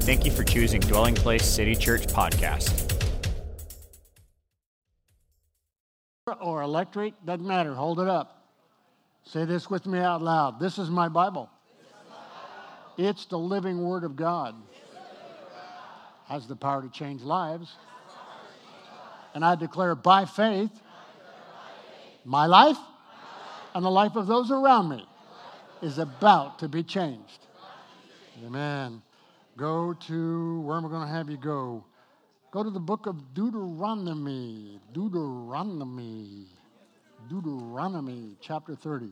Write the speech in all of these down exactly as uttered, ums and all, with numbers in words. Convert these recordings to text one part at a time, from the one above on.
Thank you for choosing Dwelling Place City Church Podcast. Or electric, doesn't matter. Hold it up. Say this with me out loud. This is my Bible. It's the living Word of God. Has the power to change lives. And I declare by faith, my life and the life of those around me is about to be changed. Amen. Go to, where am I going to have you go? Go to the book of Deuteronomy. Deuteronomy. Deuteronomy, chapter thirty.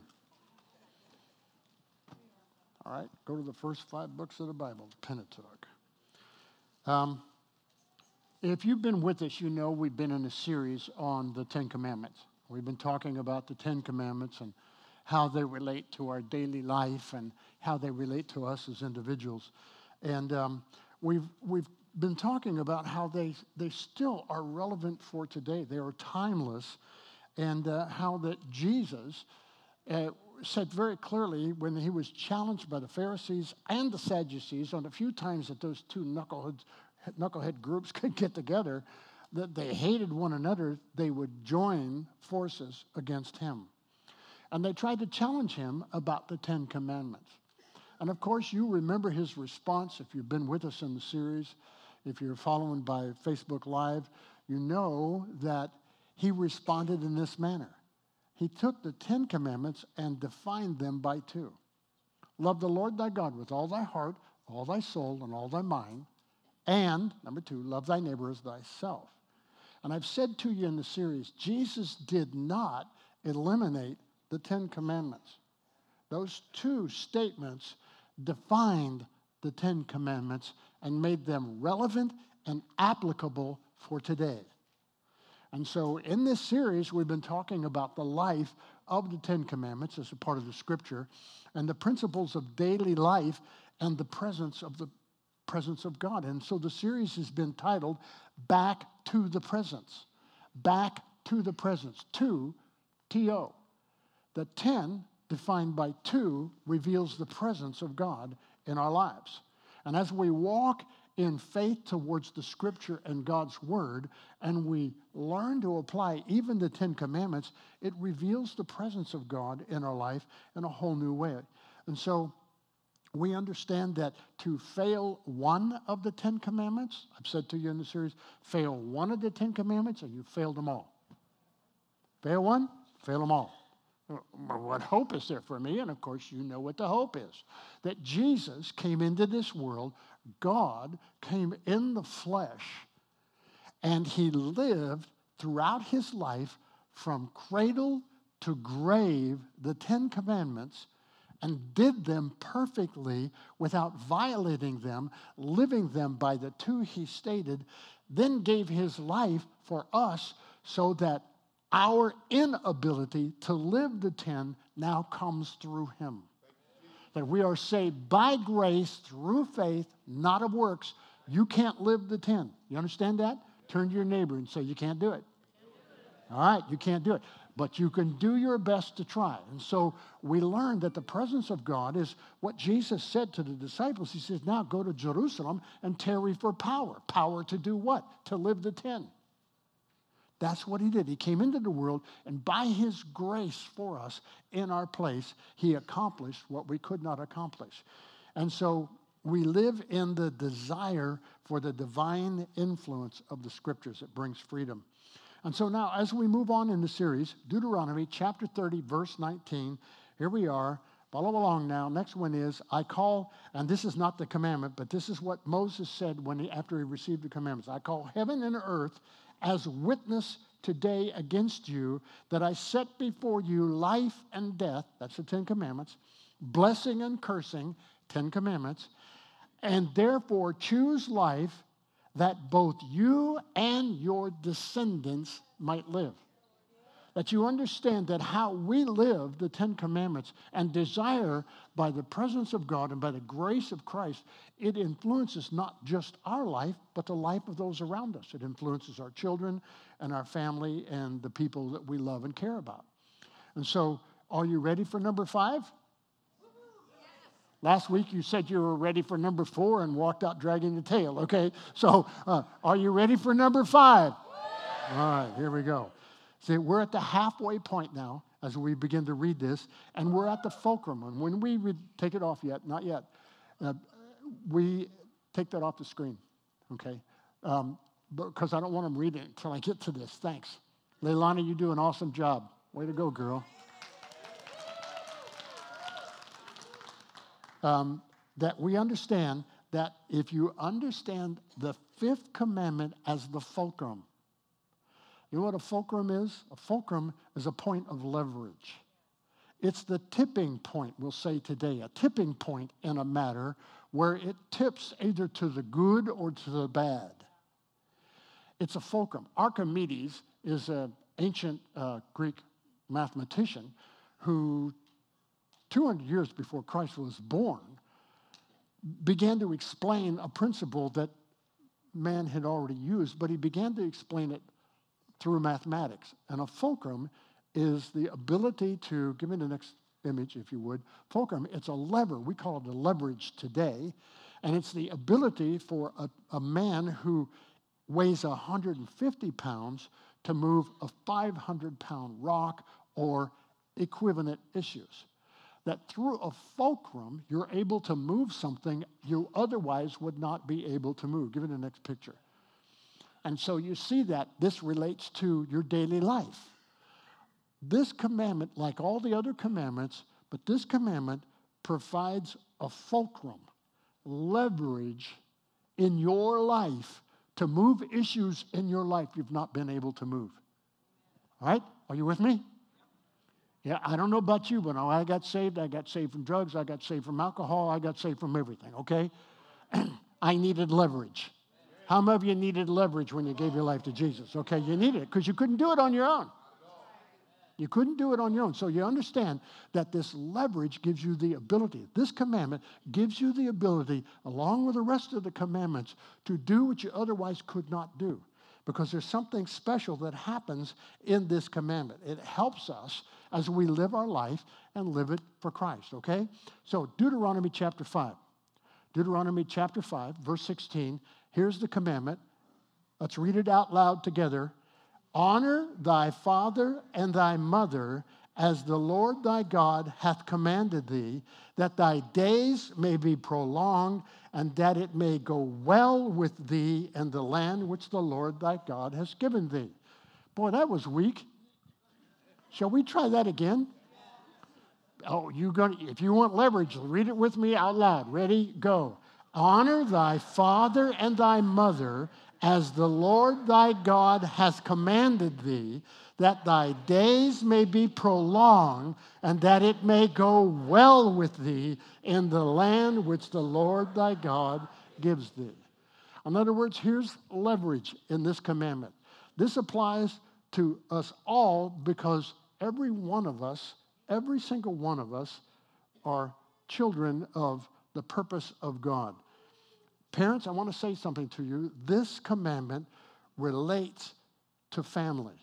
All right, go to the first five books of the Bible, the Pentateuch. Um, if you've been with us, you know we've been in a series on the Ten Commandments. We've been talking about the Ten Commandments and how they relate to our daily life and how they relate to us as individuals. And um, we've we've been talking about how they, they still are relevant for today. They are timeless, and uh, how that Jesus uh, said very clearly when he was challenged by the Pharisees and the Sadducees on a few times that those two knucklehead, knucklehead groups could get together, that they hated one another, they would join forces against him. And they tried to challenge him about the Ten Commandments. And of course, you remember his response if you've been with us in the series. If you're following by Facebook Live, you know that he responded in this manner. He took the Ten Commandments and defined them by two. Love the Lord thy God with all thy heart, all thy soul, and all thy mind. And, number two, love thy neighbor as thyself. And I've said to you in the series, Jesus did not eliminate the Ten Commandments. Those two statements defined the Ten Commandments and made them relevant and applicable for today. And so in this series, we've been talking about the life of the Ten Commandments as a part of the Scripture and the principles of daily life and the presence of the presence of God. And so the series has been titled Back to the Presence. Back to the Presence. Two, T O. The ten, defined by two, reveals the presence of God in our lives. And as we walk in faith towards the Scripture and God's Word, and we learn to apply even the Ten Commandments, it reveals the presence of God in our life in a whole new way. And so we understand that to fail one of the Ten Commandments, I've said to you in the series, fail one of the Ten Commandments and you failed them all. Fail one, fail them all. What hope is there for me? And of course, you know what the hope is. That Jesus came into this world, God came in the flesh, and he lived throughout his life from cradle to grave the Ten Commandments and did them perfectly without violating them, living them by the two he stated, then gave his life for us so that our inability to live the ten now comes through him. That we are saved by grace through faith, not of works. You can't live the ten. You understand that? Turn to your neighbor and say, you can't do it. All right, you can't do it. But you can do your best to try. And so we learned that the presence of God is what Jesus said to the disciples. He says, now go to Jerusalem and tarry for power. Power to do what? To live the ten. That's what he did. He came into the world, and by his grace for us in our place, he accomplished what we could not accomplish. And so we live in the desire for the divine influence of the Scriptures that brings freedom. And so now, as we move on in the series, Deuteronomy chapter thirty, verse nineteen, here we are. Follow along now. Next one is, I call, and this is not the commandment, but this is what Moses said when he, after he received the commandments. I call heaven and earth as witness today against you that I set before you life and death, that's the Ten Commandments, blessing and cursing, Ten Commandments, and therefore choose life that both you and your descendants might live. That you understand that how we live the Ten Commandments and desire by the presence of God and by the grace of Christ, it influences not just our life, but the life of those around us. It influences our children and our family and the people that we love and care about. And so, are you ready for number five? Last week you said you were ready for number four and walked out dragging the tail, okay? So uh, are you ready for number five? All right, here we go. See, we're at the halfway point now as we begin to read this, and we're at the fulcrum. And when we read, take it off yet, not yet, uh, we take that off the screen, okay? Um, because I don't want them reading it until I get to this. Thanks. Leilani, you do an awesome job. Way to go, girl. Um, that we understand that if you understand the fifth commandment as the fulcrum, you know what a fulcrum is? A fulcrum is a point of leverage. It's the tipping point, we'll say today, a tipping point in a matter where it tips either to the good or to the bad. It's a fulcrum. Archimedes is an ancient uh, Greek mathematician who, two hundred years before Christ was born, began to explain a principle that man had already used, but he began to explain it through mathematics. And a fulcrum is the ability to, give me the next image if you would, fulcrum, it's a lever. We call it a leverage today. And it's the ability for a, a man who weighs one hundred fifty pounds to move a five hundred pound rock or equivalent issues. That through a fulcrum, you're able to move something you otherwise would not be able to move. Give me the next picture. And so you see that this relates to your daily life. This commandment, like all the other commandments, but this commandment provides a fulcrum, leverage in your life to move issues in your life you've not been able to move. All right? Are you with me? Yeah, I don't know about you, but when I got saved, I got saved from drugs, I got saved from alcohol, I got saved from everything, okay? I needed leverage. How many of you needed leverage when you gave your life to Jesus? Okay, you needed it because you couldn't do it on your own. You couldn't do it on your own. So you understand that this leverage gives you the ability, this commandment gives you the ability, along with the rest of the commandments, to do what you otherwise could not do. Because there's something special that happens in this commandment. It helps us as we live our life and live it for Christ, okay? So Deuteronomy chapter five. Deuteronomy chapter five, verse sixteen. Here's the commandment. Let's read it out loud together. Honor thy father and thy mother as the Lord thy God hath commanded thee, that thy days may be prolonged and that it may go well with thee in the land which the Lord thy God has given thee. Boy, that was weak. Shall we try that again? Oh, you gonna, if you want leverage, read it with me out loud. Ready? Go. Honor thy father and thy mother as the Lord thy God hath commanded thee, that thy days may be prolonged and that it may go well with thee in the land which the Lord thy God gives thee. In other words, here's leverage in this commandment. This applies to us all because every one of us, every single one of us are children of the purpose of God. Parents, I want to say something to you. This commandment relates to family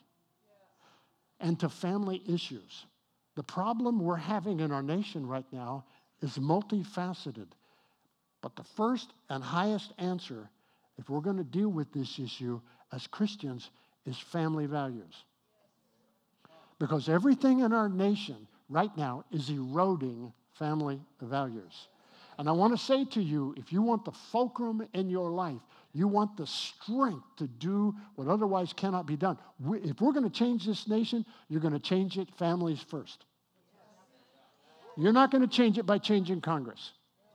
and to family issues. The problem we're having in our nation right now is multifaceted. But the first and highest answer, if we're going to deal with this issue as Christians, is family values. Because everything in our nation right now is eroding family values. And I want to say to you, if you want the fulcrum in your life, you want the strength to do what otherwise cannot be done. We, if we're going to change this nation, you're going to change it families first. You're not going to change it by changing Congress.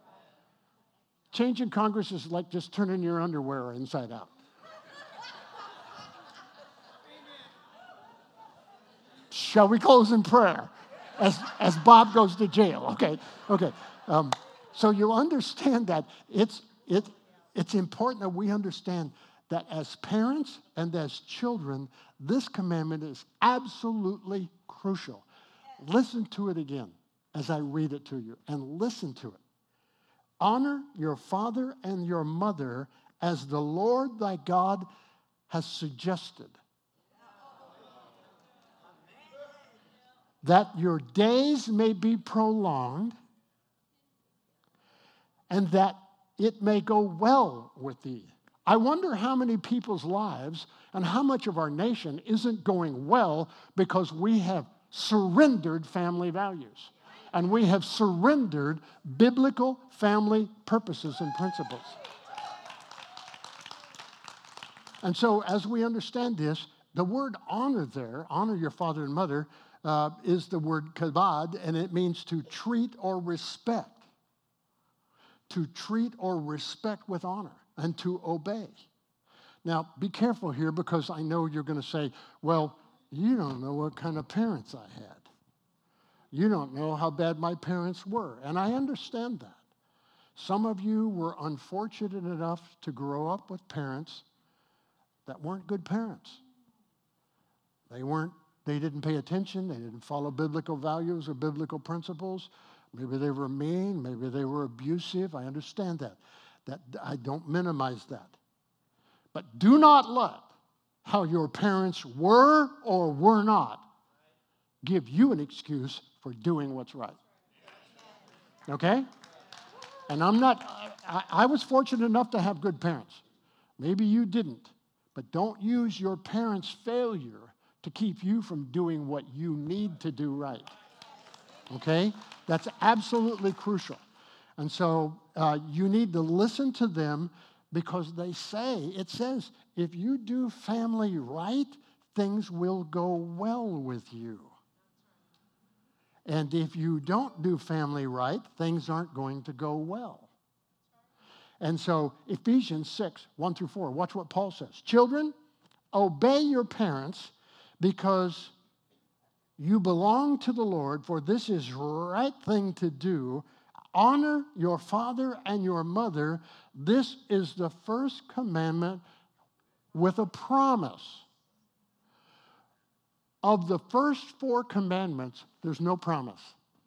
Changing Congress is like just turning your underwear inside out. Shall we close in prayer as, as Bob goes to jail? Okay, okay. Um, So you understand that it's, it, it's important that we understand that as parents and as children, this commandment is absolutely crucial. Listen to it again as I read it to you, and listen to it. Honor your father and your mother as the Lord thy God has suggested, that your days may be prolonged and that it may go well with thee. I wonder how many people's lives and how much of our nation isn't going well because we have surrendered family values. And we have surrendered biblical family purposes and principles. And so as we understand this, the word honor there, honor your father and mother, uh, is the word kabad, and it means to treat or respect. To treat or respect with honor and to obey. Now, be careful here because I know you're going to say, well, you don't know what kind of parents I had. You don't know how bad my parents were. And I understand that. Some of you were unfortunate enough to grow up with parents that weren't good parents. They weren't, they didn't pay attention. They didn't follow biblical values or biblical principles. Maybe they were mean. Maybe they were abusive. I understand that. That I don't minimize that. But do not let how your parents were or were not give you an excuse for doing what's right. Okay? And I'm not, I, I was fortunate enough to have good parents. Maybe you didn't. But don't use your parents' failure to keep you from doing what you need to do right. Okay? That's absolutely crucial. And so uh, you need to listen to them because they say, it says, if you do family right, things will go well with you. And if you don't do family right, things aren't going to go well. And so Ephesians six, one through four, watch what Paul says. Children, obey your parents because you belong to the Lord, for this is the right thing to do. Honor your father and your mother. This is the first commandment with a promise. Of the first four commandments, there's no promise.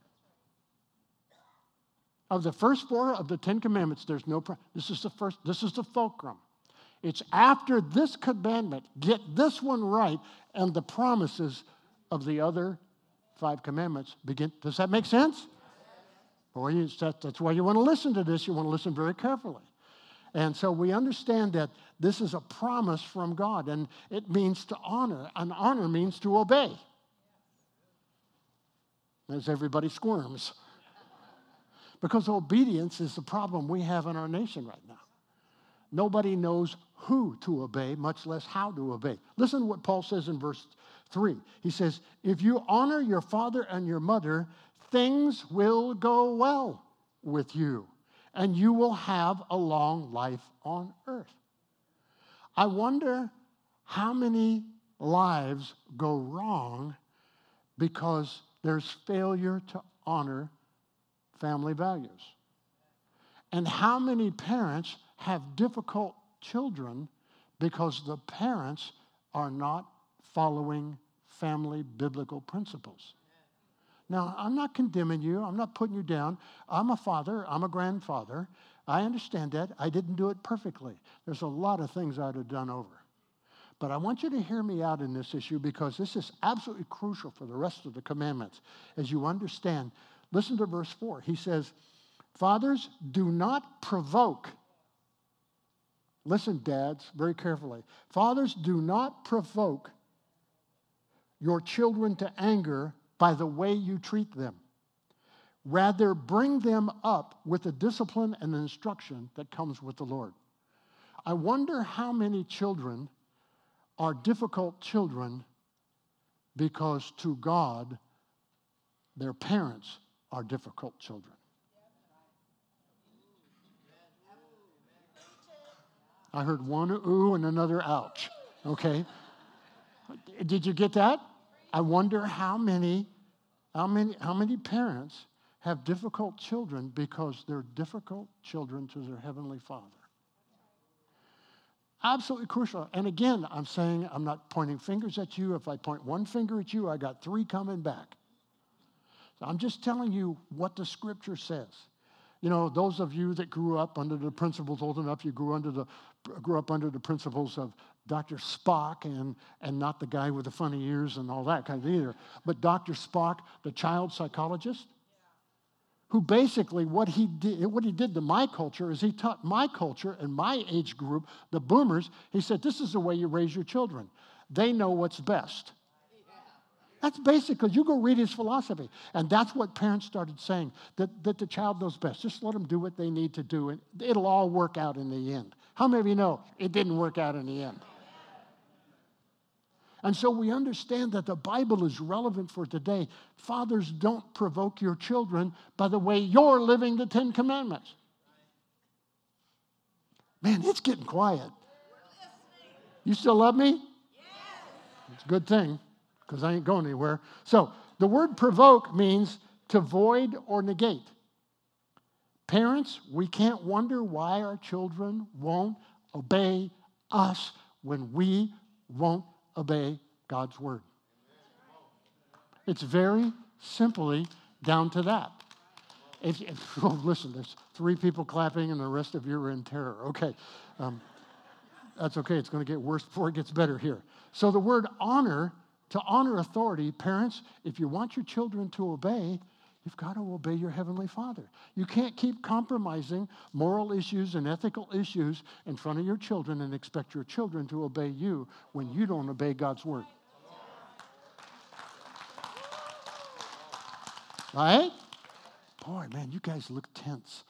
Of the first four of the Ten Commandments, there's no promise. This is the first, this is the fulcrum. It's after this commandment, get this one right, and the promises of the other five commandments begin. Does that make sense? Boy, you, that, that's why you want to listen to this. You want to listen very carefully. And so we understand that this is a promise from God, and it means to honor. And honor means to obey. As everybody squirms. Because obedience is the problem we have in our nation right now. Nobody knows who to obey, much less how to obey. Listen to what Paul says in verse three. He says, if you honor your father and your mother, things will go well with you, and you will have a long life on earth. I wonder how many lives go wrong because there's failure to honor family values. And how many parents have difficult children because the parents are not following family biblical principles. Now, I'm not condemning you. I'm not putting you down. I'm a father. I'm a grandfather. I understand that. I didn't do it perfectly. There's a lot of things I'd have done over. But I want you to hear me out in this issue because this is absolutely crucial for the rest of the commandments. As you understand, listen to verse four. He says, fathers, do not provoke. Listen, dads, very carefully. Fathers, do not provoke your children to anger by the way you treat them. Rather, bring them up with the discipline and instruction that comes with the Lord. I wonder how many children are difficult children because to God, their parents are difficult children. I heard one ooh and another ouch. Okay? Did you get that? I wonder how many, how many, how many parents have difficult children because they're difficult children to their Heavenly Father. Absolutely crucial. And again, I'm saying I'm not pointing fingers at you. If I point one finger at you, I got three coming back. So I'm just telling you what the Scripture says. You know, those of you that grew up under the principles, old enough, you grew under the grew up under the principles of Doctor Spock and, and not the guy with the funny ears and all that kind of either, but Doctor Spock, the child psychologist. who basically what he did, what he did to my culture is he taught my culture and my age group, the boomers, he said, this is the way you raise your children. They know what's best. That's basically, you go read his philosophy. And that's what parents started saying, that, that the child knows best. Just let them do what they need to do, and it'll all work out in the end. How many of you know it didn't work out in the end? And so we understand that the Bible is relevant for today. Fathers, don't provoke your children by the way you're living the Ten Commandments. Man, it's getting quiet. You still love me? It's a good thing, because I ain't going anywhere. So the word provoke means to void or negate. Parents, we can't wonder why our children won't obey us when we won't obey God's word. It's very simply down to that. If, if, oh, listen, there's three people clapping and the rest of you are in terror. Okay. Um, that's okay. It's going to get worse before it gets better here. So the word honor, to honor authority, parents, if you want your children to obey, you've got to obey your Heavenly Father. You can't keep compromising moral issues and ethical issues in front of your children and expect your children to obey you when you don't obey God's word. Right? Boy, man, you guys look tense.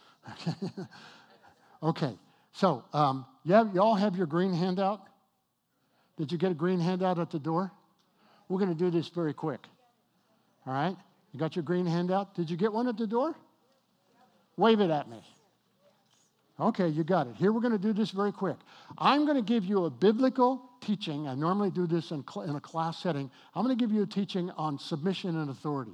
Okay, so um, you, have, you all have your green handout? Did you get a green handout at the door? We're going to do this very quick. All right? You got your green handout? Did you get one at the door? Wave it at me. Okay, you got it. Here we're going to do this very quick. I'm going to give you a biblical teaching. I normally do this in, cl- in a class setting. I'm going to give you a teaching on submission and authority.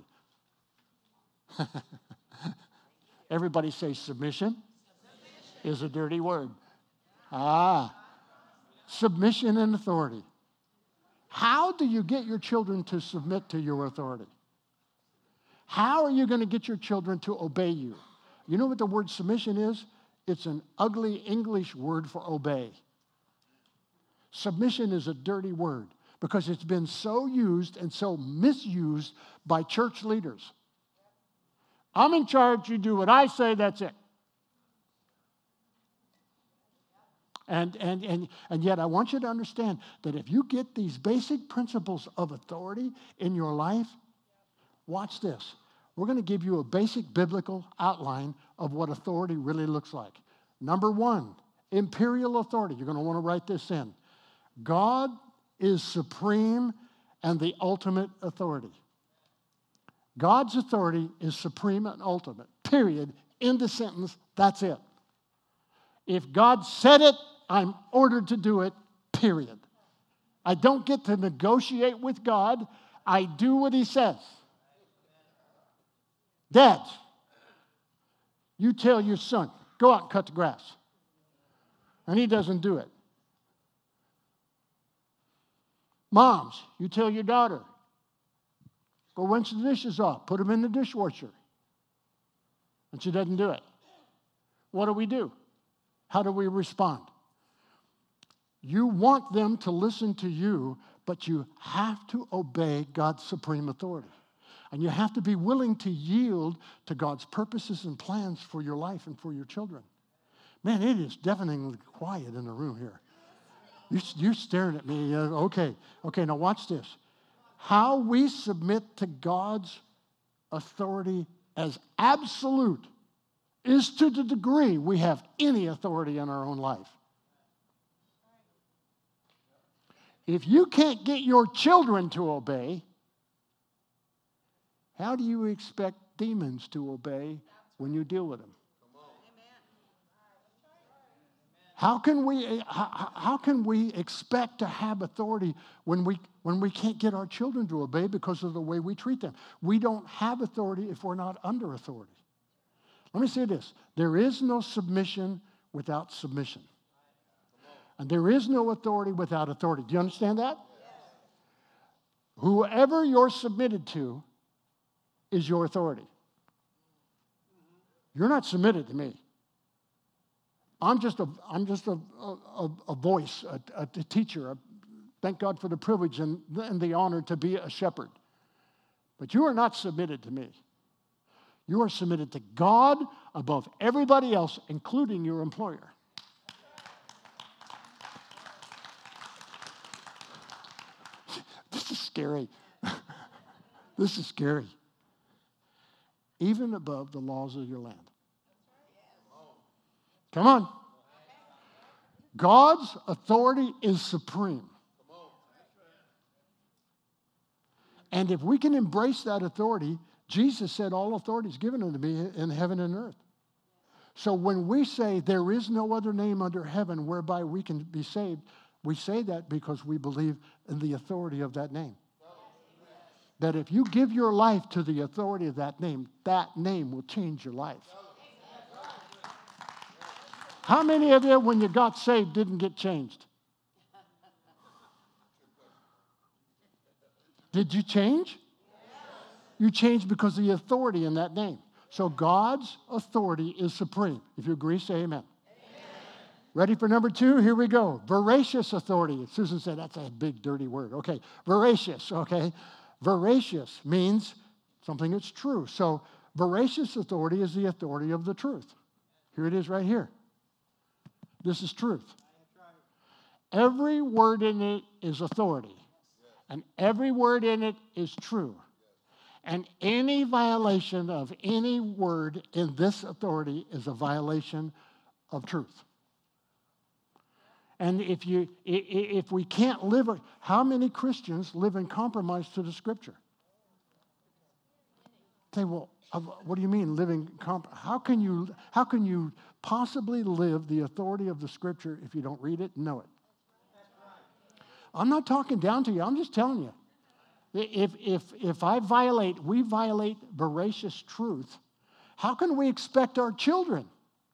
Everybody say submission, submission is a dirty word. Ah, submission and authority. How do you get your children to submit to your authority? How are you going to get your children to obey you? You know what the word submission is? It's an ugly English word for obey. Submission is a dirty word because it's been so used and so misused by church leaders. I'm in charge, you do what I say, that's it. And, and, and, and yet I want you to understand that if you get these basic principles of authority in your life, watch this. We're going to give you a basic biblical outline of what authority really looks like. Number one, imperial authority. You're going to want to write this in. God is supreme and the ultimate authority. God's authority is supreme and ultimate. Period. End of sentence. That's it. If God said it, I'm ordered to do it. Period. I don't get to negotiate with God. I do what he says. Dads, you tell your son, go out and cut the grass. And he doesn't do it. Moms, you tell your daughter, go rinse the dishes off, put them in the dishwasher. And she doesn't do it. What do we do? How do we respond? You want them to listen to you, but you have to obey God's supreme authority. And you have to be willing to yield to God's purposes and plans for your life and for your children. Man, it is deafeningly quiet in the room here. You're, you're staring at me. Uh, okay, okay, now watch this. How we submit to God's authority as absolute is to the degree we have any authority in our own life. If you can't get your children to obey, how do you expect demons to obey when you deal with them? How can we, how, how can we expect to have authority when we, when we can't get our children to obey because of the way we treat them? We don't have authority if we're not under authority. Let me say this. There is no submission without submission. And there is no authority without authority. Do you understand that? Yes. Whoever you're submitted to is your authority. You're not submitted to me. I'm just a, I'm just a, a, a voice, a, a teacher. A, thank God for the privilege and, and the honor to be a shepherd. But you are not submitted to me. You are submitted to God above everybody else, including your employer. This is scary. This is scary. Even above the laws of your land. Come on. God's authority is supreme. And if we can embrace that authority, Jesus said, all authority is given unto me in heaven and earth. So when we say there is no other name under heaven whereby we can be saved, we say that because we believe in the authority of that name. That if you give your life to the authority of that name, that name will change your life. How many of you, when you got saved, didn't get changed? Did you change? You changed because of the authority in that name. So God's authority is supreme. If you agree, say amen. Amen. Ready for number two? Here we go. Voracious authority. Susan said that's a big, dirty word. Okay, voracious, okay. Veracious means something that's true. So veracious authority is the authority of the truth. Here it is right here. This is truth. Every word in it is authority. And every word in it is true. And any violation of any word in this authority is a violation of truth. And if you, if we can't live, how many Christians live in compromise to the Scripture? Say, well, what do you mean living? Comp- how can you, how can you possibly live the authority of the Scripture if you don't read it and know it? I'm not talking down to you. I'm just telling you. If, if, if I violate, we violate voracious truth, how can we expect our children?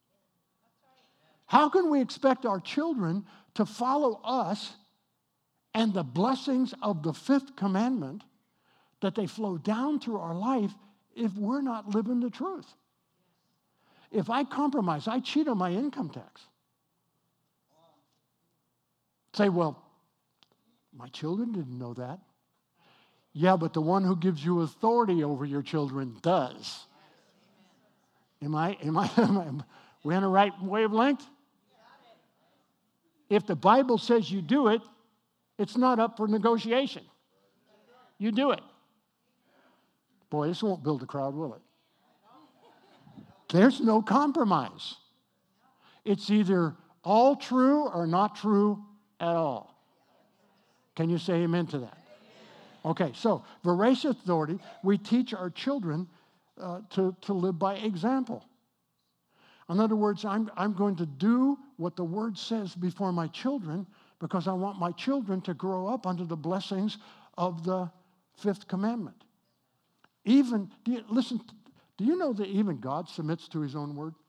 How can we expect our children to follow us and the blessings of the fifth commandment that they flow down through our life if we're not living the truth? If I compromise, I cheat on my income tax. Say, well, my children didn't know that. Yeah, but the one who gives you authority over your children does. Am I, am I, am I we on the right wavelength? If the Bible says you do it, it's not up for negotiation. You do it. Boy, this won't build a crowd, will it? There's no compromise. It's either all true or not true at all. Can you say amen to that? Okay, so voracious authority, we teach our children uh, to, to live by example. In other words, I'm, I'm going to do what the Word says before my children because I want my children to grow up under the blessings of the fifth commandment. Even, do you, listen, do you know that even God submits to His own Word?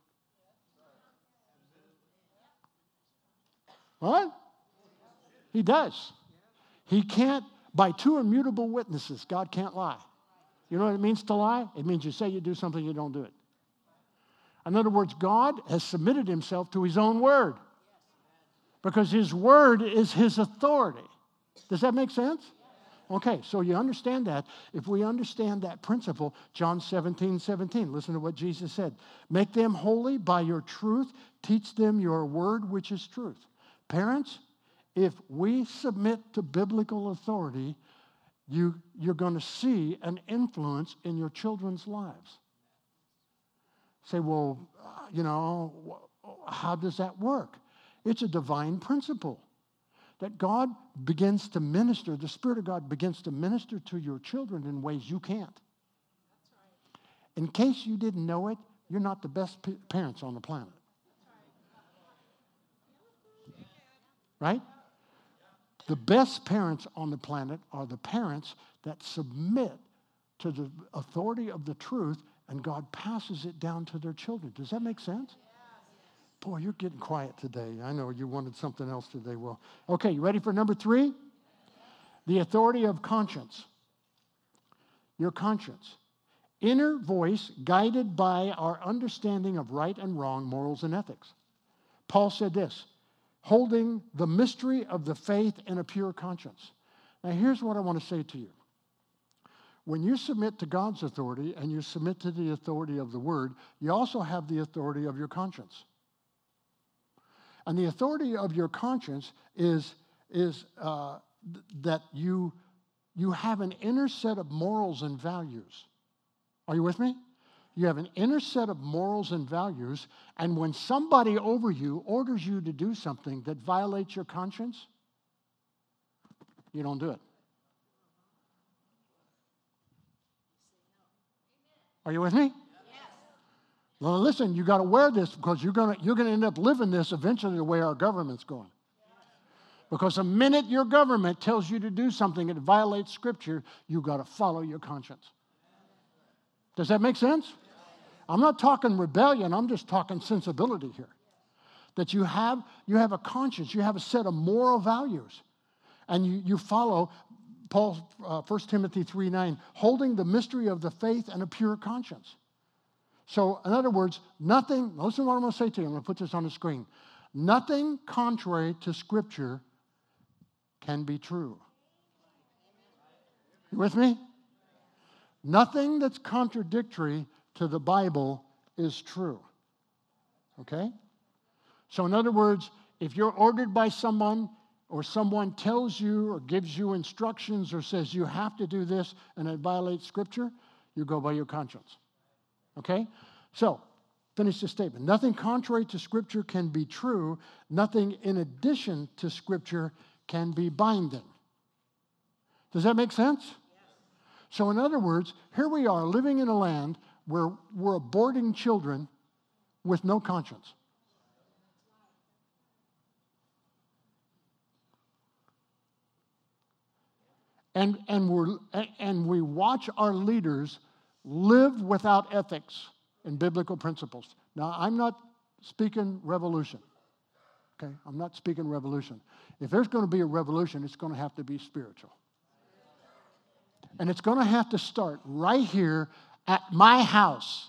What? He does. He can't, by two immutable witnesses, God can't lie. You know what it means to lie? It means you say you do something, you don't do it. In other words, God has submitted Himself to His own Word because His Word is His authority. Does that make sense? Okay, so you understand that. If we understand that principle, John seventeen, seventeen, listen to what Jesus said. Make them holy by your truth. Teach them your word, which is truth. Parents, if we submit to biblical authority, you, you're going to see an influence in your children's lives. Say, well, you know, how does that work? It's a divine principle that God begins to minister, the Spirit of God begins to minister to your children in ways you can't. In case you didn't know it, you're not the best p- parents on the planet. Right? The best parents on the planet are the parents that submit to the authority of the truth and God passes it down to their children. Does that make sense? Boy, you're getting quiet today. I know you wanted something else today. Well, okay, you ready for number three? The authority of conscience. Your conscience. Inner voice guided by our understanding of right and wrong, morals and ethics. Paul said this, holding the mystery of the faith in a pure conscience. Now, here's what I want to say to you. when you submit to God's authority and you submit to the authority of the Word, you also have the authority of your conscience. And the authority of your conscience is, is uh, th- that you, you have an inner set of morals and values. Are you with me? You have an inner set of morals and values, and when somebody over you orders you to do something that violates your conscience, you don't do it. Are you with me? Yes. Well, listen, you got to wear this because you're going to you're going to end up living this eventually the way our government's going. Because the minute your government tells you to do something that violates Scripture, you got to follow your conscience. Does that make sense? I'm not talking rebellion. I'm just talking sensibility here. That you have you have a conscience. You have a set of moral values, and you you follow. Paul, uh, First Timothy three nine, holding the mystery of the faith and a pure conscience. So, in other words, nothing, listen to what I'm going to say to you. I'm going to put this on the screen. Nothing contrary to Scripture can be true. You with me? Nothing that's contradictory to the Bible is true. Okay? So, in other words, if you're ordered by someone, or someone tells you or gives you instructions or says you have to do this and it violates Scripture, you go by your conscience. Okay? So, finish the statement. Nothing contrary to Scripture can be true. Nothing in addition to Scripture can be binding. Does that make sense? Yes. So, in other words, here we are living in a land where we're aborting children with no conscience. And, and, we're, and we watch our leaders live without ethics and biblical principles. Now, I'm not speaking revolution. Okay? I'm not speaking revolution. If there's going to be a revolution, it's going to have to be spiritual. And it's going to have to start right here at my house.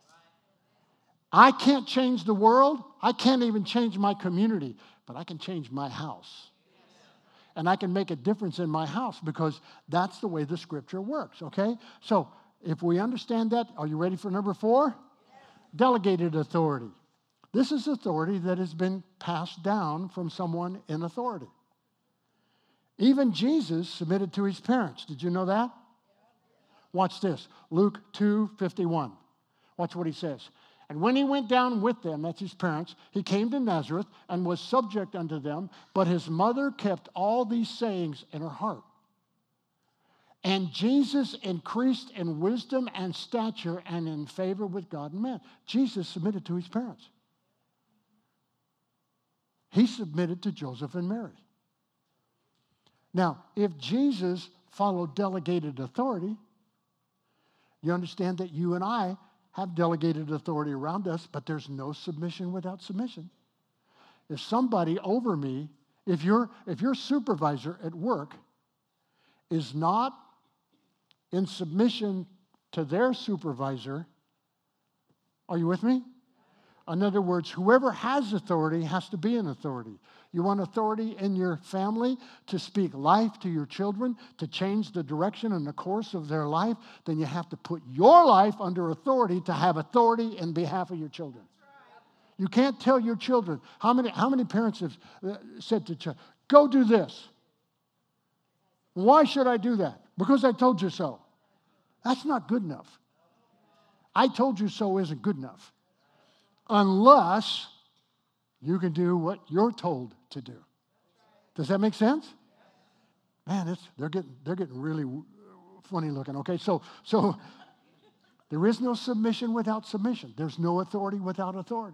I can't change the world. I can't even change my community, but I can change my house. And I can make a difference in my house because that's the way the Scripture works, okay? So if we understand that, are you ready for number four? Yes. Delegated authority. This is authority that has been passed down from someone in authority. Even Jesus submitted to his parents. Did you know that? Watch this. Luke two fifty-one. Watch what he says. And when he went down with them, that's his parents, he came to Nazareth and was subject unto them, but his mother kept all these sayings in her heart. And Jesus increased in wisdom and stature and in favor with God and man. Jesus submitted to his parents. He submitted to Joseph and Mary. Now, if Jesus followed delegated authority, you understand that you and I have delegated authority around us, but there's no submission without submission. If somebody over me, if your if your supervisor at work is not in submission to their supervisor, are you with me? In other words, whoever has authority has to be an authority. You want authority in your family to speak life to your children, to change the direction and the course of their life, then you have to put your life under authority to have authority in behalf of your children. You can't tell your children. How many, how many parents have said to children, go do this? Why should I do that? Because I told you so. That's not good enough. I told you so isn't good enough. Unless you can do what you're told to do. Does that make sense? Man, it's, they're getting they're getting really funny looking. Okay, so so there is no submission without submission. There's no authority without authority.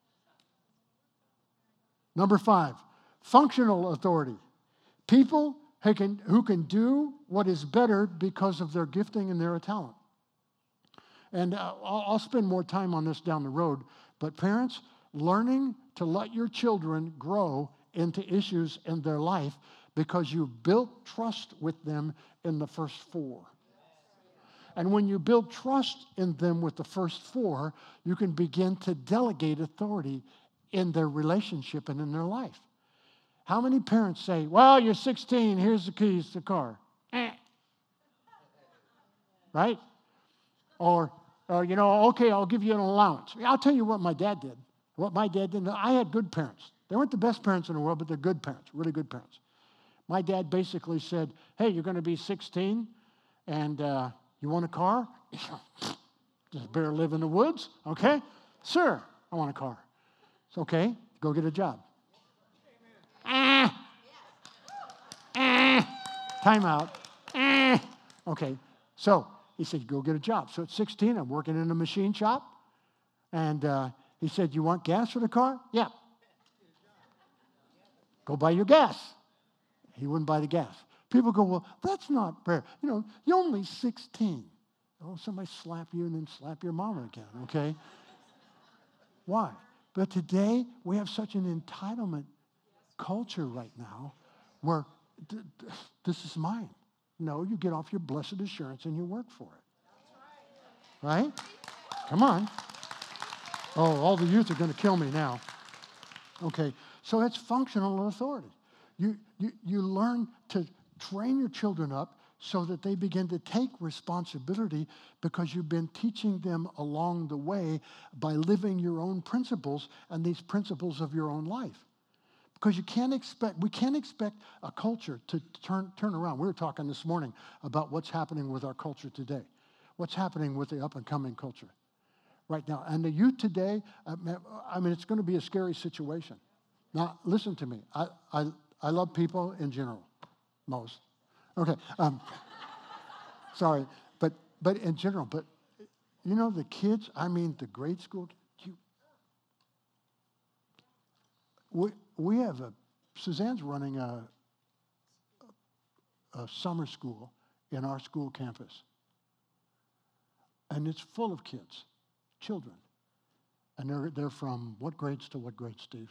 Number five, functional authority. People who can who can do what is better because of their gifting and their talent. And uh, I'll, I'll spend more time on this down the road. But parents, learning to let your children grow into issues in their life because you built trust with them in the first four. And when you build trust in them with the first four, you can begin to delegate authority in their relationship and in their life. How many parents say, well, you're sixteen, here's the keys to the car? Eh. right? Or, or, you know, okay, I'll give you an allowance. I'll tell you what my dad did. What my dad did, I had good parents. They weren't the best parents in the world, but they're good parents, really good parents. My dad basically said, hey, you're going to be sixteen, and uh, you want a car? Just better live in the woods, okay? Sir, I want a car. It's okay, go get a job. Ah, ah, time out. Ah. Okay, so he said, go get a job. So at sixteen, I'm working in a machine shop, and uh, he said, you want gas for the car? Yeah. Go buy your gas. He wouldn't buy the gas. People go, well, that's not fair. You know, you're only sixteen. Oh, somebody slap you and then slap your mama again, okay? Why? But today, we have such an entitlement culture right now where d- d- this is mine. No, you get off your blessed assurance and you work for it. Right? Come on. Oh, all the youth are going to kill me now. Okay, so that's functional authority. You, you, you learn to train your children up so that they begin to take responsibility because you've been teaching them along the way by living your own principles and these principles of your own life. Because you can't expect, we can't expect a culture to turn, turn around. We were talking this morning about what's happening with our culture today. What's happening with the up-and-coming culture right now. And the youth today, I mean, it's going to be a scary situation. Now, listen to me. I, I, I love people in general, most. Okay, um, sorry, but but in general, but you know the kids, I mean the grade school, you, we, we have a, Suzanne's running a, a summer school in our school campus, and it's full of kids, children, and they're, they're from what grades to what grades, Steve?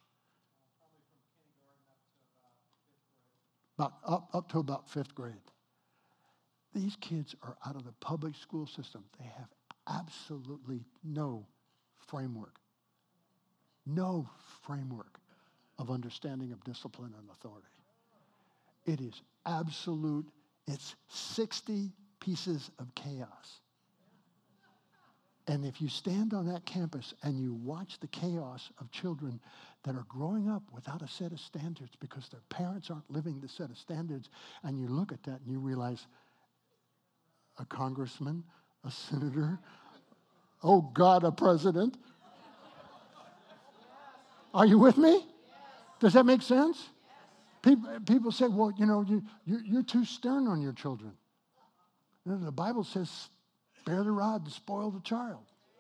About up, up to about fifth grade. These kids are out of the public school system. They have absolutely no framework, no framework of understanding of discipline and authority. It is absolute, it's sixty pieces of chaos. And if you stand on that campus and you watch the chaos of children that are growing up without a set of standards because their parents aren't living the set of standards, and you look at that and you realize a congressman, a senator, oh God, a president. Are you with me? Does that make sense? People, people say, well, you know, you, you, you're too stern on your children. You know, the Bible says, spare the rod to spoil the child.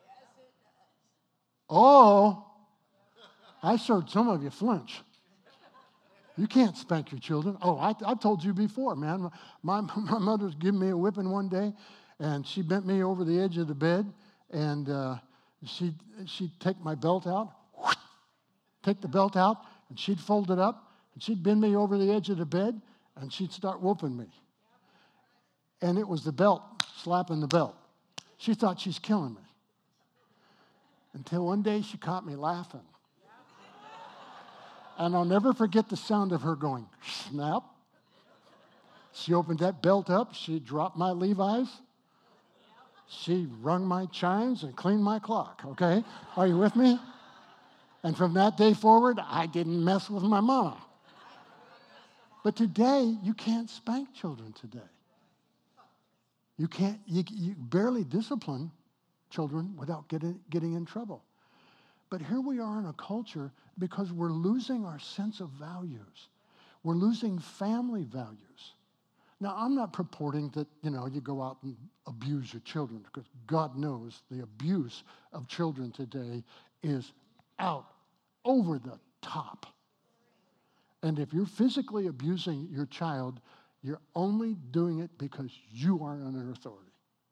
Oh, I heard some of you flinch. You can't spank your children. Oh, I, I've told you before, man. My, my mother was giving me a whipping one day, and she bent me over the edge of the bed, and uh, she'd, she'd take my belt out, whoosh, take the belt out, and she'd fold it up, and she'd bend me over the edge of the bed, and she'd start whooping me. And it was the belt slapping the belt. She thought she's killing me. Until one day she caught me laughing. And I'll never forget the sound of her going, snap. She opened that belt up. She dropped my Levi's. She rung my chimes and cleaned my clock, okay? Are you with me? And from that day forward, I didn't mess with my mama. But today, you can't spank children today. You can't, you, you barely discipline children without getting, getting in trouble. But here we are in a culture because we're losing our sense of values. We're losing family values. Now, I'm not purporting that, you know, you go out and abuse your children, because God knows the abuse of children today is out over the top. And if you're physically abusing your child, you're only doing it because you are under authority.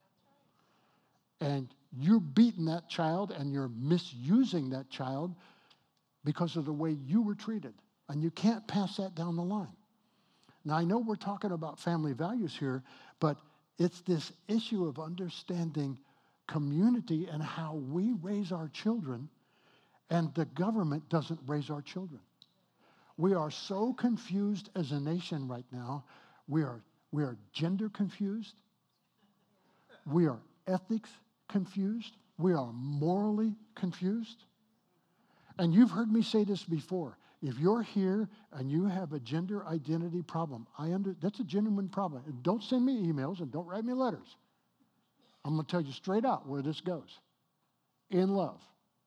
And you're beating that child and you're misusing that child because of the way you were treated. And you can't pass that down the line. Now, I know we're talking about family values here, but it's this issue of understanding community and how we raise our children, and the government doesn't raise our children. We are so confused as a nation right now. We are, we are gender confused. We are ethics confused. We are morally confused. And you've heard me say this before. If you're here and you have a gender identity problem, I under, that's a genuine problem. And don't send me emails and don't write me letters. I'm going to tell you straight out where this goes. In love.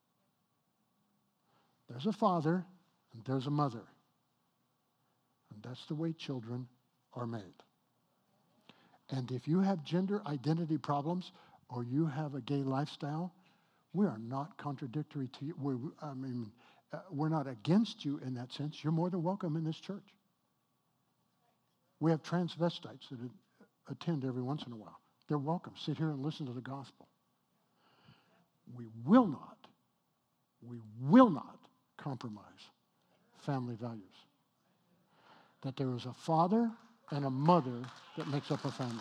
There's a father and there's a mother. And that's the way children are made. And if you have gender identity problems or you have a gay lifestyle, we are not contradictory to you. We're, I mean, uh, we're not against you in that sense. You're more than welcome in this church. We have transvestites that attend every once in a while. They're welcome. Sit here and listen to the gospel. We will not, we will not compromise family values. That there is a father and a mother that makes up a family.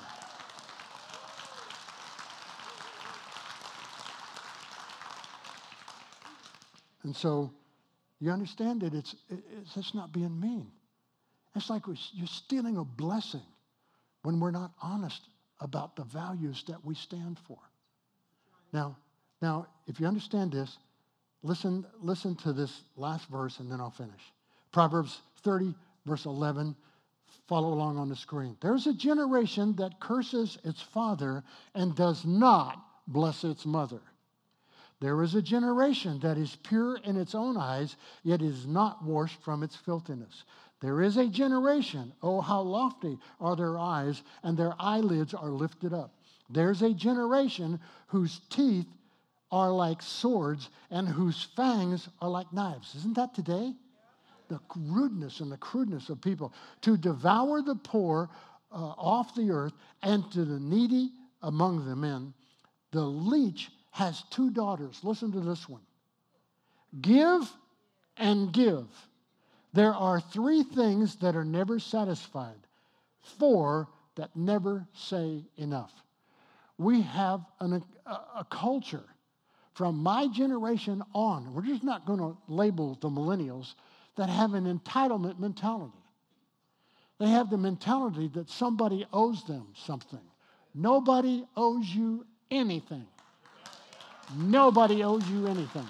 And so you understand that it's, it's, it's not being mean. It's like we're, you're stealing a blessing when we're not honest about the values that we stand for. Now, now, if you understand this, listen, listen to this last verse and then I'll finish. Proverbs thirty, verse eleven, follow along on the screen. There's a generation that curses its father and does not bless its mother. There is a generation that is pure in its own eyes, yet is not washed from its filthiness. There is a generation, oh, how lofty are their eyes, and their eyelids are lifted up. There's a generation whose teeth are like swords and whose fangs are like knives. Isn't that today? The rudeness and the crudeness of people. To devour the poor uh, off the earth and to the needy among the men. The leech has two daughters. Listen to this one. Give and give. There are three things that are never satisfied. Four that never say enough. We have an, a, a culture from my generation on, we're just not going to label the millennials, that have an entitlement mentality. They have the mentality that somebody owes them something. Nobody owes you anything. Nobody owes you anything.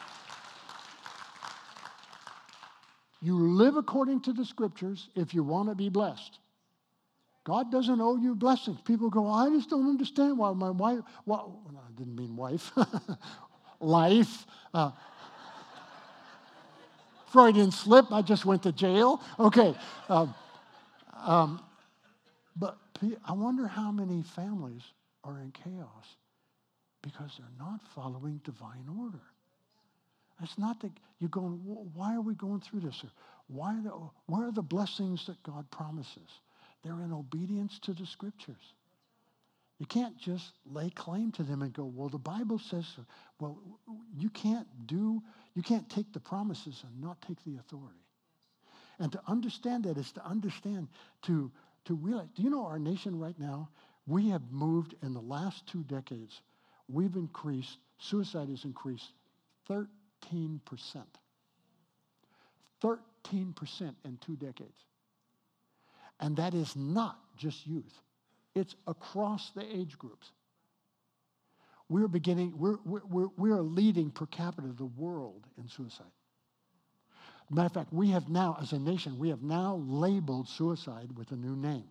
You live according to the scriptures if you want to be blessed. God doesn't owe you blessings. People go, I just don't understand why my wife, well, I didn't mean wife, life. Uh, Freudian slip, I just went to jail. Okay. Um, um, but I wonder how many families are in chaos because they're not following divine order. It's not that you're going, why are we going through this? Or why are the, where are the blessings that God promises? They're in obedience to the scriptures. You can't just lay claim to them and go, well, the Bible says, so. Well, you can't do, you can't take the promises and not take the authority. And to understand that is to understand, to, to realize, do you know our nation right now, we have moved in the last two decades, we've increased, suicide has increased thirteen percent. thirteen percent in two decades. And that is not just youth. It's across the age groups. We're beginning, we're, we're, we're leading per capita the world in suicide. Matter of fact, we have now, as a nation, we have now labeled suicide with a new name.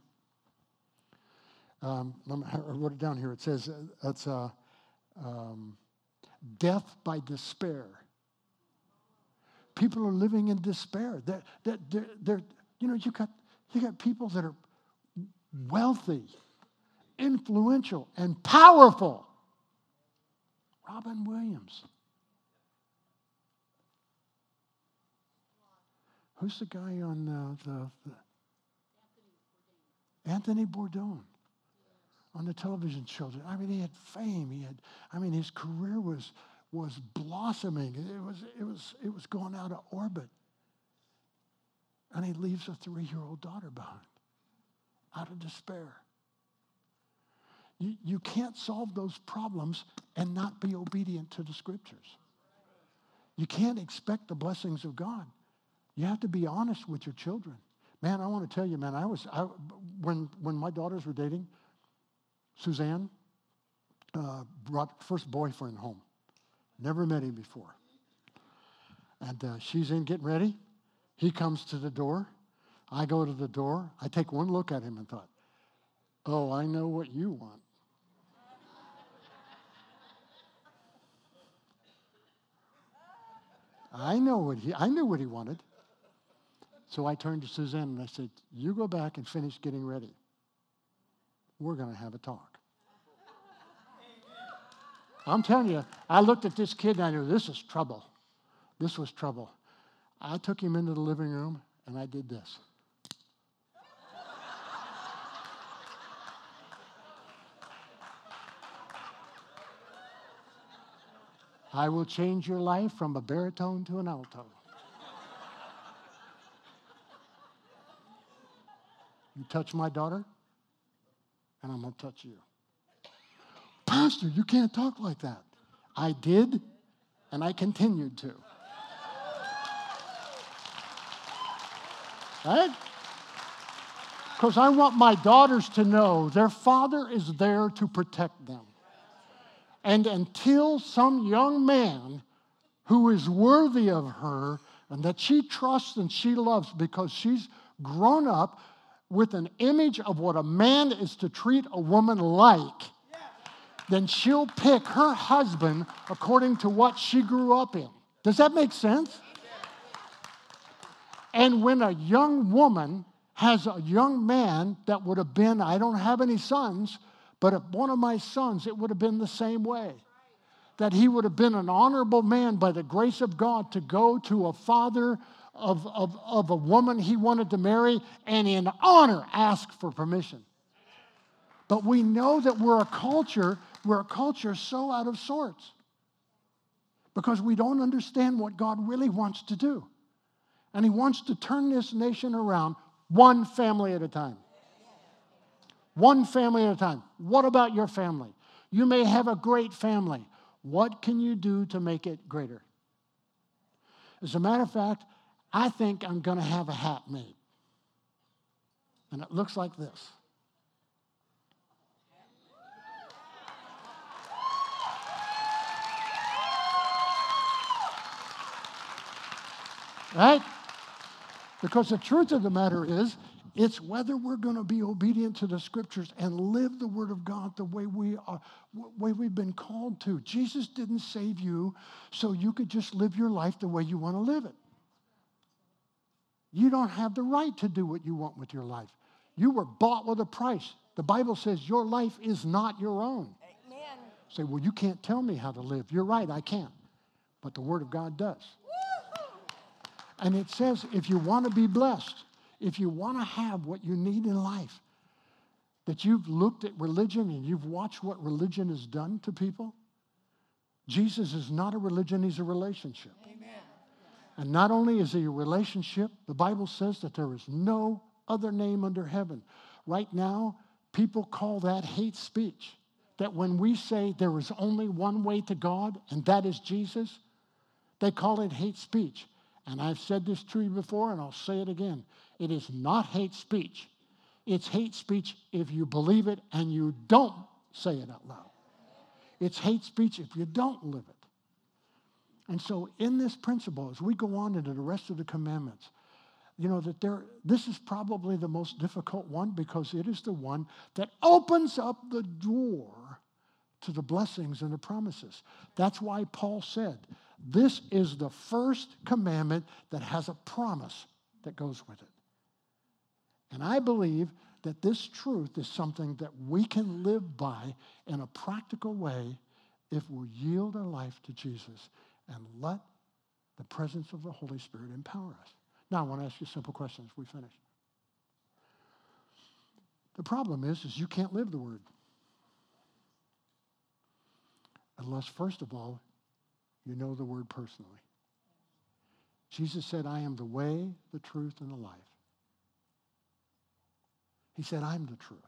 Um, I wrote it down here. It says uh, it's uh, um, death by despair. People are living in despair. They're, they're, they're, they're, you know, you got you got people that are wealthy, influential, and powerful. Robin Williams. Who's the guy on uh, the, the Anthony Bourdain on the television show? I mean, he had fame. He had. I mean, his career was was blossoming. It was it was it was going out of orbit, and he leaves a three-year-old daughter behind, out of despair. You, you can't solve those problems and not be obedient to the scriptures. You can't expect the blessings of God. You have to be honest with your children. Man, I want to tell you, man, I was, I, when, when my daughters were dating, Suzanne, uh, brought first boyfriend home. Never met him before. And uh, she's in getting ready. He comes to the door. I go to the door. I take one look at him and thought, oh, I know what you want. I know what he, I knew what he wanted. So I turned to Suzanne and I said, you go back and finish getting ready. We're going to have a talk. I'm telling you, I looked at this kid and I knew this is trouble. This was trouble. I took him into the living room and I did this. I will change your life from a baritone to an alto. You touch my daughter, and I'm going to touch you. Pastor, you can't talk like that. I did, and I continued to. Right? Because I want my daughters to know their father is there to protect them. And until some young man who is worthy of her and that she trusts and she loves because she's grown up with an image of what a man is to treat a woman like, then she'll pick her husband according to what she grew up in. Does that make sense? And when a young woman has a young man that would have been, I don't have any sons, but if one of my sons, it would have been the same way. That he would have been an honorable man by the grace of God to go to a father of, of, of a woman he wanted to marry and in honor ask for permission. But we know that we're a culture, we're a culture so out of sorts because we don't understand what God really wants to do. And he wants to turn this nation around one family at a time. One family at a time. What about your family? You may have a great family. What can you do to make it greater? As a matter of fact, I think I'm going to have a hat made. And it looks like this. Right? Because the truth of the matter is, it's whether we're going to be obedient to the Scriptures and live the Word of God the way we are, way we've been called to. Jesus didn't save you so you could just live your life the way you want to live it. You don't have the right to do what you want with your life. You were bought with a price. The Bible says your life is not your own. Amen. Say, well, you can't tell me how to live. You're right, I can't. But the Word of God does. And it says if you want to be blessed, if you want to have what you need in life, that you've looked at religion and you've watched what religion has done to people, Jesus is not a religion, he's a relationship. Amen. And not only is he a relationship, the Bible says that there is no other name under heaven. Right now, people call that hate speech. That when we say there is only one way to God, and that is Jesus, they call it hate speech. And I've said this to you before, and I'll say it again. It is not hate speech. It's hate speech if you believe it and you don't say it out loud. It's hate speech if you don't live it. And so in this principle, as we go on into the rest of the commandments, you know, that there, this is probably the most difficult one because it is the one that opens up the door to the blessings and the promises. That's why Paul said, this is the first commandment that has a promise that goes with it. And I believe that this truth is something that we can live by in a practical way if we yield our life to Jesus and let the presence of the Holy Spirit empower us. Now, I want to ask you a simple question as we finish. The problem is, is you can't live the Word unless, first of all, you know the Word personally. Jesus said, I am the way, the truth, and the life. He said, I'm the truth.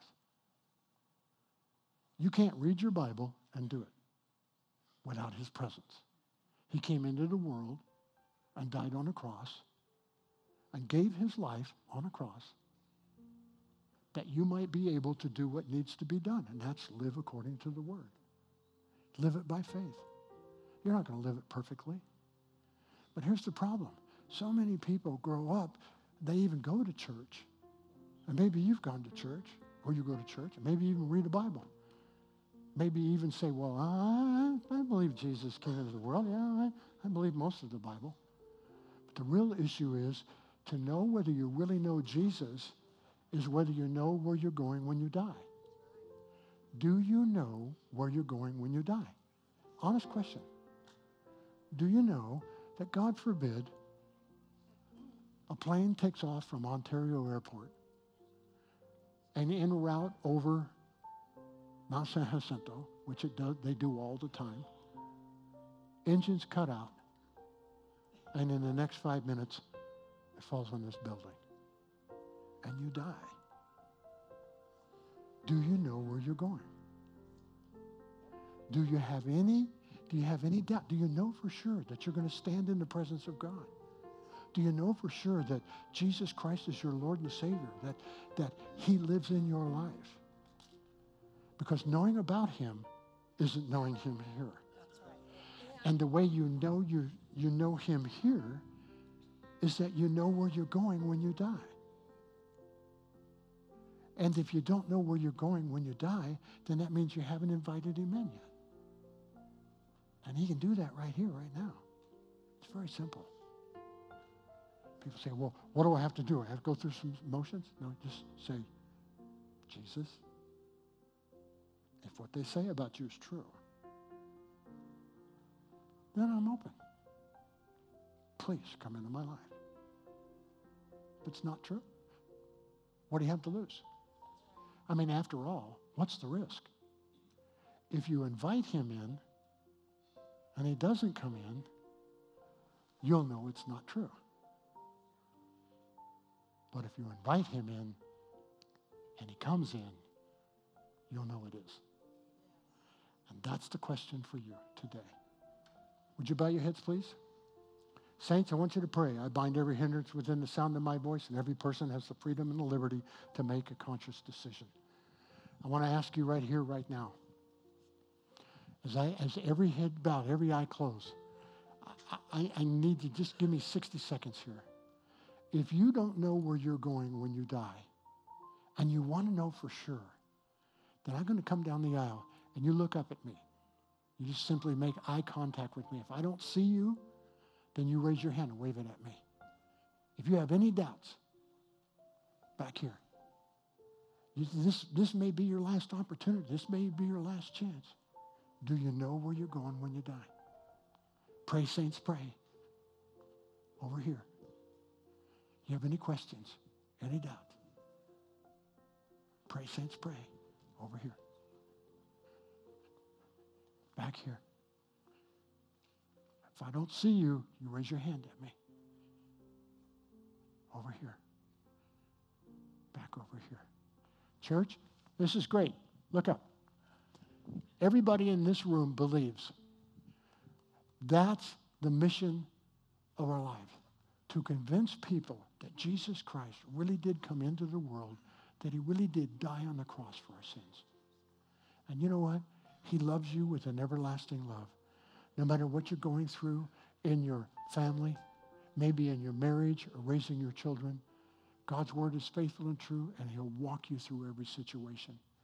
You can't read your Bible and do it without his presence. He came into the world and died on a cross and gave his life on a cross that you might be able to do what needs to be done, and that's live according to the Word. Live it by faith. You're not going to live it perfectly. But here's the problem. So many people grow up, they even go to church. And maybe you've gone to church, or you go to church, and maybe even read a Bible. Maybe even say, well, I, I believe Jesus came into the world. Yeah, I, I believe most of the Bible. But the real issue is to know whether you really know Jesus is whether you know where you're going when you die. Do you know where you're going when you die? Honest question. Do you know that, God forbid, a plane takes off from Ontario Airport and en route over Mount San Jacinto, which it does, they do all the time, engines cut out, and in the next five minutes, it falls on this building, and you die. Do you know where you're going? Do you have any, do you have any doubt? Do you know for sure that you're going to stand in the presence of God? Do you know for sure that Jesus Christ is your Lord and Savior, that, that he lives in your life? Because knowing about him isn't knowing him here. That's right. Yeah. And the way you know you, you know him here is that you know where you're going when you die. And if you don't know where you're going when you die, then that means you haven't invited him in yet. And he can do that right here, right now. It's very simple. People say, well, what do I have to do? I have to go through some motions? No, just say, Jesus, if what they say about you is true, then I'm open. Please come into my life. If it's not true, what do you have to lose? I mean, after all, what's the risk? If you invite him in and he doesn't come in, you'll know it's not true. But if you invite him in and he comes in, you'll know it is. And that's the question for you today. Would you bow your heads, please? Saints, I want you to pray. I bind every hindrance within the sound of my voice, and every person has the freedom and the liberty to make a conscious decision. I want to ask you right here, right now, as I, as every head bowed, every eye closed, I, I, I need you, just give me sixty seconds here. If you don't know where you're going when you die, and you want to know for sure, then I'm going to come down the aisle, and you look up at me. You just simply make eye contact with me. If I don't see you, then you raise your hand and wave it at me. If you have any doubts, back here. You, this, this may be your last opportunity. This may be your last chance. Do you know where you're going when you die? Pray, saints, pray. Over here. You have any questions? Any doubts? Pray, saints, pray. Over here. Back here. If I don't see you, you raise your hand at me. Over here. Back over here. Church, this is great. Look up. Everybody in this room believes that's the mission of our life, to convince people that Jesus Christ really did come into the world, that he really did die on the cross for our sins. And you know what? He loves you with an everlasting love. No matter what you're going through in your family, maybe in your marriage or raising your children, God's word is faithful and true, and he'll walk you through every situation.